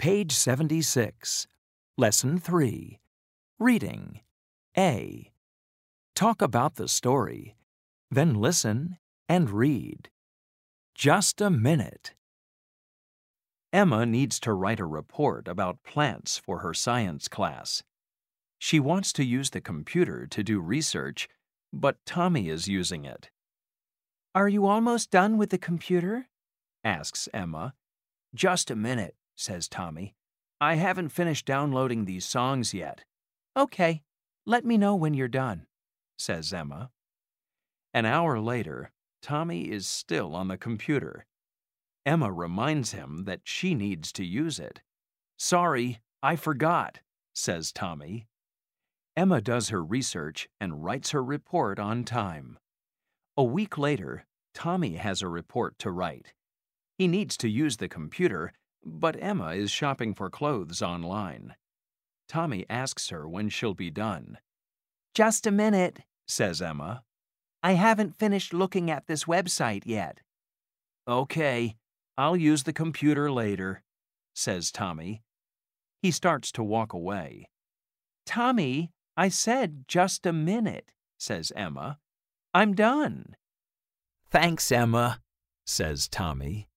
Page 76. Lesson 3. Reading. A. Talk about the story. Then listen and read. Just a minute. Emma needs to write a report about plants for her science class. She wants to use the computer to do research, but Tommy is using it. "Are you almost done with the computer?" asks Emma. "Just a minute," says Tommy. "I haven't finished downloading these songs yet." "Okay, let me know when you're done," says Emma. An hour later, Tommy is still on the computer. Emma reminds him that she needs to use it. "Sorry, I forgot," says Tommy. Emma does her research and writes her report on time. A week later, Tommy has a report to write. He needs to use the computer, but Emma is shopping for clothes online. Tommy asks her when she'll be done. "Just a minute," says Emma. "I haven't finished looking at this website yet." "Okay, I'll use the computer later," says Tommy. He starts to walk away. "Tommy, I said just a minute," says Emma. "I'm done." "Thanks, Emma," says Tommy.